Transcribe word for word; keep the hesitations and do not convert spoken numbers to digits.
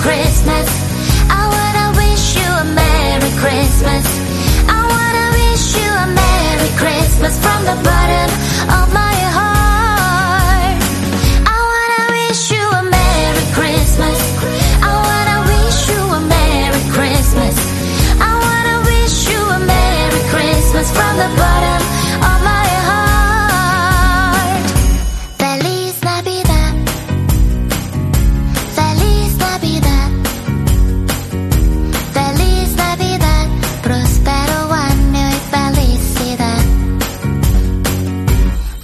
Christmas. I wanna wish you a Merry Christmas. I wanna wish you a Merry Christmas from the bottom